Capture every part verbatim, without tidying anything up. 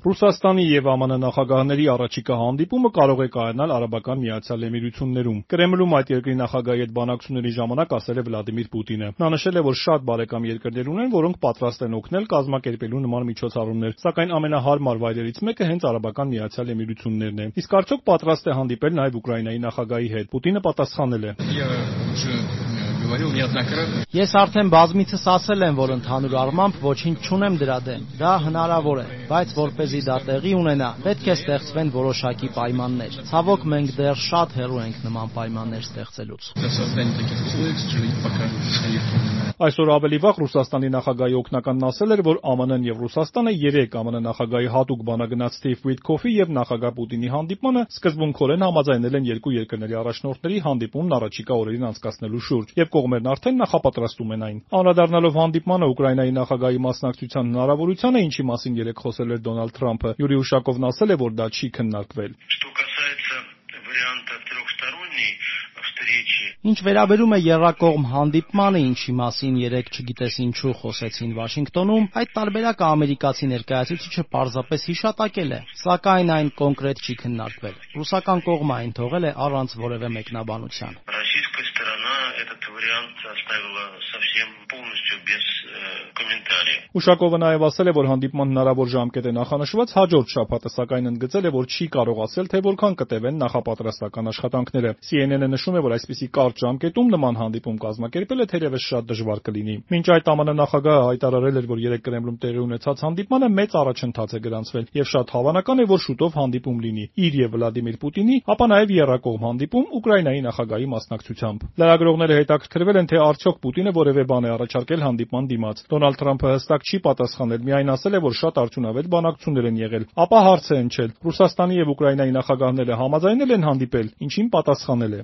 Ռուսաստանի եւ ԱՄՆ նախագահների առաջիկա հանդիպումը կարող է կայանալ Արաբական Միացյալ Էմիրություններում։ Կրեմլում այդ երկրի նախագահի հետ բանակցությունների ժամանակ ասել է Վլադիմիր Պուտինը։ Նա նշել է, որ շատ բարեկամ երկրներ ունեն, որոնք պատրաստ են օգնել կազմակերպելու նման միջոցառումներ, սակայն ամենահարմար վայրերից մեկը հենց Արաբական Միացյալ Էմիրություններն է։ Իսկ արդյոք պատրաստ է հանդիպել նաեւ Ուկրաինայի նախագահի հետ։ Պուտինը պատասխանել է. Ես արդեն բազմիցս ասել եմ, որ ընդհանուր առմամբ ոչինչ չունեմ դրա դեմ։ Դա հնարավոր է, բայց որպեսզի դա տեղի ունենա, պետք է ստեղծվեն որոշակի պայմաններ։ Ցավոք, մենք դեռ շատ հեռու ենք նման պայմաններ ստեղծելուց։ Այսօր ավելի վաղ Ռուսաստանի նախագահի օգնականն ասել էր, որ ԱՄՆ-ն եւ Ռուսաստանը երեք ԱՄՆ նախագահի հատուկ բանագնաց Սթիվ Ուիթքոֆի եւ նախագահ Պուտինի հանդիպմանը սկզբունքորեն համաձայնել են երկու երկրների առաջնորդների հանդիպումն առաջիկա օրերին անցկացնելու շուրջ, եւ կողմերն արդեն նախապատրաստում են այն։ Անդրադառնալով հանդիպմանը Ուկրաինայի նախագահի մասնակցության հնարավորությանը, ինչի մասին երեկ խոսել էր Դոնալդ Թրամփը, Յուրի Ուշակովն ասել է, որ դա չի քննարկվել։ Ինչ վերաբերում է եռակողմ հանդիպմանը, ինչի մասին երեկ չգիտես ինչու խոսեցին Վաշինգտոնում, այդ տարբերակը ամերիկացի ներկայացուցիչը պարզապես հիշատակել է, սակայն այն կոնկրետ չի քննարկվել։ Ռուսական կողմը այն թողել է առանց որևէ մեկնաբանության։ Ուշակովը նաև ասել է, որ հանդիպման հնարավոր ժամկետ է նախանշված հաջորդ շաբաթը, սակայն ընդգծել է, որ չի կարող ասել, թե որքան կտևեն նախապատրաստական աշխատանքները։ C N N-ը նշում է, որ այսպիսի կարճ ժամկետում նման հանդիպում կազմակերպելը թերևս շատ դժվար կլինի։ Մինչ այդ ԱՄՆ նախագահը հայտարարել էր, որ երեկ Կրեմլում տեղի ունեցած հանդիպմանը մեծ առաջընթաց է գրանցվել եւ շատ հավանական է, որ շուտով հանդիպում լինի իր եւ Վլադիմիր Պուտինի, ապա նաև եռակողմ հանդիպում Ուկրաինայի նախագահի մասնակցությամբ։ Լրագրողները հետաքրքրվել են, թե արդյոք Պուտինը որևէ բան է առաջարկել հանդիպման դիմաց։ Դոնալդ Թրամփը հստակ չի պատասխանել, միայն ասել է, որ շատ արդյունավետ բանակցություններ են եղել։ Ապա հարց է հնչել. Ռուսաստանի եւ Ուկրաինայի նախագահները համաձայնել են հանդիպել, ինչին պատասխանել է.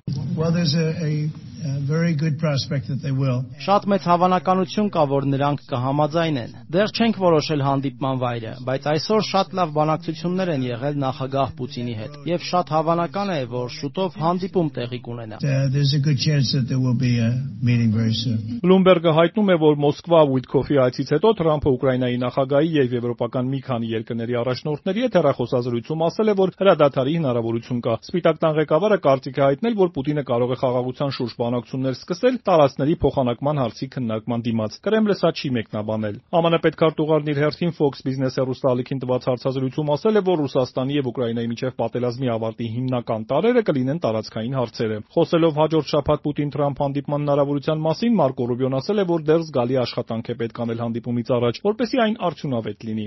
Շատ մեծ հավանականություն կա, որ նրանք կհամաձայնեն։ Դեռ չենք որոշել հանդիպման վայրը, բայց այսօր շատ լավ բանակցություններ են եղել նախագահ Պուտինի հետ, եւ շատ հավանական է, որ շուտով հանդիպում տեղի կունենա։ Բլումբերգը հայտնում է, որ Մոսկվա Ուիթքոֆի այցից հետո Թրամփը Ուկրաինայի նախագահի եւ եվրոպական մի քանի երկրների առաջնորդների հետ հեռախոսազրույցում ասել է, որ հրադադարի հնարավորություն կա։ Սպիտակ տան ղեկավարը կարծիք է հայտնել, որ Պուտինը կարող է խաղաղության շուրջ բանակցություններ սկսել տարածքների փոխանակման հարցի քննարկման դիմաց։ Կրեմլը սա չի մեկնաբանել։ ԱՄՆ պետքարտուղարն իր հերթին Fox Business հեռուստաալիքին տված հարցազրույցում ասել է, որ Ռուսաստանի եւ Ուկրաինայի միջև պատերազմի ավարտի հիմնական տարրերը կլինեն տարածքային հարցերը։ Խոսելով հաջորդ շաբաթ Պուտին-Թրամփ հանդիպման հնարավորության մասին, Մարկո Ռուբիոն ասել է, որ դեռ զգալի աշխատանք է պետք անել հանդիպումից առաջ, որպեսզի այն արդյունավետ լինի։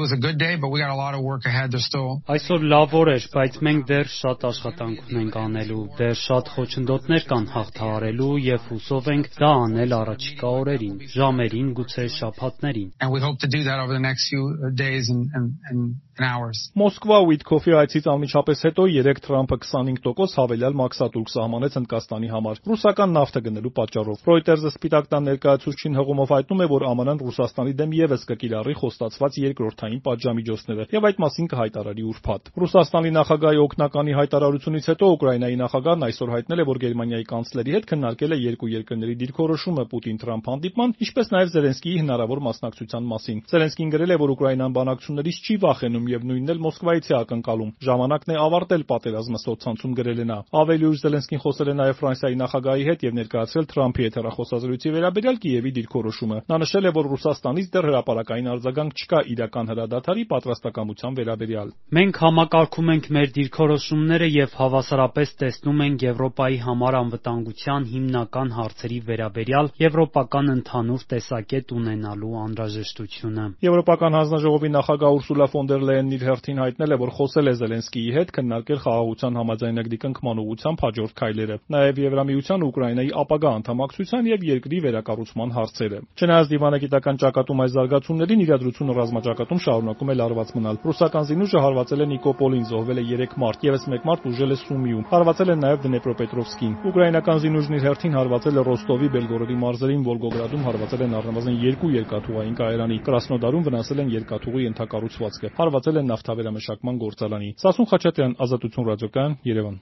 Այսօր լավ օր էր, բայց մենք դեռ շատ աշխատանք ունենք անելու, դեռ շատ խոչընդոտներ կան հաղթահարելու եւ հուսով ենք դա անել առաջիկա օրերին, ժամերին, գուցե շաբաթներին։ Մոսկվա Ուիթքոֆի այցից անմիջապես հետո երեկ Թրամփը քսանհինգ տոկոս հավելյալ մաքսատուրք սահմանեց Հնդկաստանի համար ռուսական նավթը գնելու պատճառով։ Reuters-ը Սպիտակ տան ներկայացուցչին հղումով հայտնում է, որ ԱՄՆ-ն Ռուսաստանի դեմ եւս կկիրառի խոստացված երկրորդային պատժամիջոցները եւ այդ մասին կհայտարարի ուրբաթ։ Ռուսաստանի նախագահի օգնականի հայտարարությունից հետո Ուկրաինայի նախագահն այսօր հայտնել է, որ Գերմանիայի կանցլերի հետ քննարկել է երկու երկրների դիրքորոշումը Պուտին-Թրամփ հանդիպման, ինչպես նաև Զելենսկիի հնարավոր մասնակցության մասին։ Զելենսկին գրել է, որ Ուկրաինան բանակցություններից չի վախենում եւ նույնն էլ Մոսկվայից է ակնկալում։ Ժամանակն է ավարտել պատերազմը, սոցցանցում գրել է նա։ Ավելի ուշ Զելենսկին խոսել է նաև Ֆրանսիայի նախագահի հետ եւ ներկայացրել Թրամփի հետ հեռախոսազրույցի վերաբերյալ Կիևի դիրքորոշումը։ Նա նշել է, որ Ռուսաստանից դեռ հրապարակային արձագանք չկա իրական հրադադարի պատրաստակամության վերաբերյալ։ Մենք համակարգում ենք մեր դիրքորոշումները եւ հավասարապես տեսնում ենք Եվրոպայի համար անվտանգության հիմնական հարցերի վերաբերյալ եվրոպական ընդհանուր տեսակետ ունենալու անհրաժեշտությունը։ Եվրոպական հանձնաժողովի նախագահ Ուրսուլա ֆոն դեր Լեյենն իր հերթին հայտնել է, որ խոսել է Զելենսկիի հետ քննարկել խաղաղության համաձայնագրի կնքման ուղղությամբ հաջորդ քայլերը, նաև Եվրամիության ու Ուկրաինայի ապագա անդամակցության եւ երկրի վերակառուցման հարցերը։ Չնայած դիվանագիտական ճակատում այս զարգացումներին, իրադրությունը ռազմաճակատում շարունակում է լարված մնալ։ Ռուսական զինուժը հարվածել է Նիկոպոլին, զոհվել է երեք մարդ, եւս մեկ մարդ ուժել է Սումիում, հարվածել է նաև Դնեպրոպետրովսկին։ Ուկրաինական զինուժն իր հերթին հարվածել է Ռոստովի, Բելգորոդի մարզերին, Վոլգոգրադում հարվածել են առնվազն երկու երկաթուղային կայարանի, Կրասնոդարում վնասել են երկաթուղի ենթակառուցվածքը, հարվածել են նավթավերամշակման գործարանի։ Սասուն Խաչատրյան, Ազատություն ռադիոկայան, Երևան։